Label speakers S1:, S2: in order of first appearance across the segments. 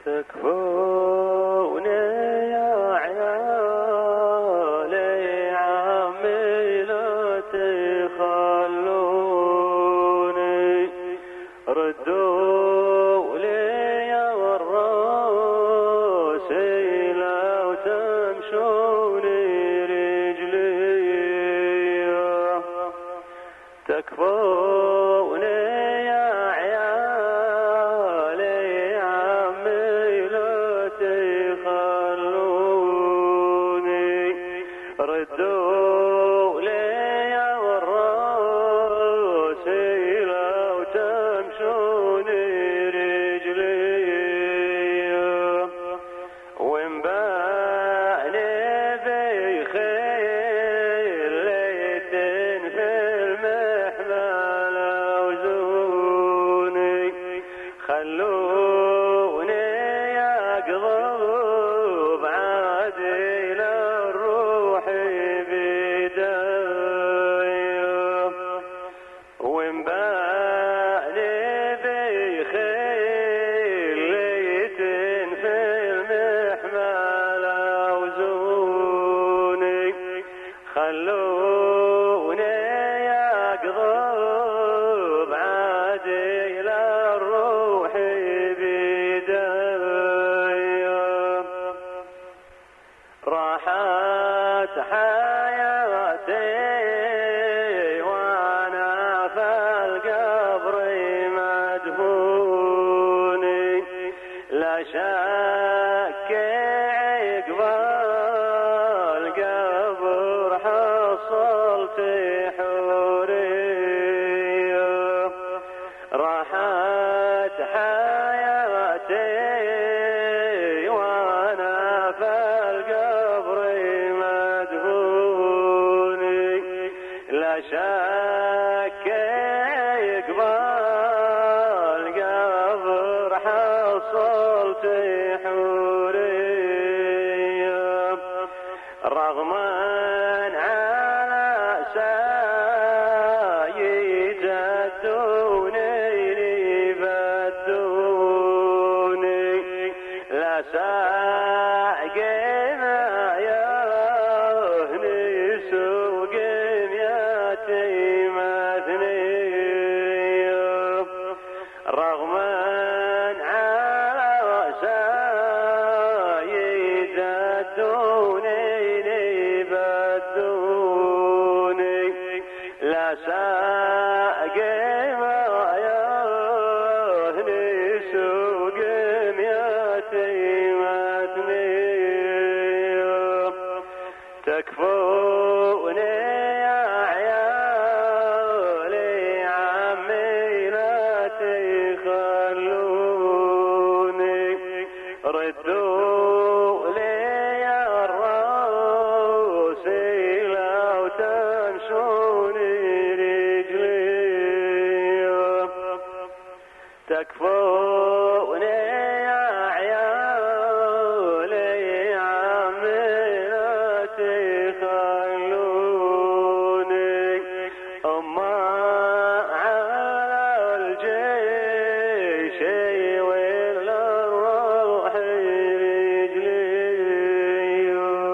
S1: تكفوني يا عيالي عمي لا تخلوني ردوا لي يا الراسي لو تمشوني رجلي تكفوني يا عيالي عمي لا تخلوني ردوا لي يا الراسي لو تمشوني رجلي وانباني بخير ليتن في المحمل اوزوني خلوني اقضب عادل الروح بدايه وانباني بخيل ليتن في المحمل اوزوني خلوني اقضب عادل الروح بدايه راحت حياتي وانا في القبر مدفوني لا شك عقب القبر حصلت حورية راحت حياتي وانا في القبر مدفوني لا شك عقب القبر حصلت حورية رغما على سايد الدوني بدوني لا ساقنا يهني سوق يتيمة ثنية رغما على سايد الدوني بدوني لا ساقنا يهني سوق يتيمة ثنية تكفوني يا عيالي عمي لا تخلوني ردوا لي يا الراسي لو تمشوني رجلي تكفوني يا عيالي عمي لا تخلوني أما على الجيش ولا الروح رجلي.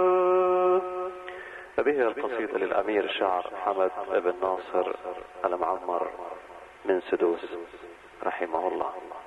S2: هذه القصيدة للأمير الشاعر حمد بن ناصر المعمر من سدوس رحمه الله.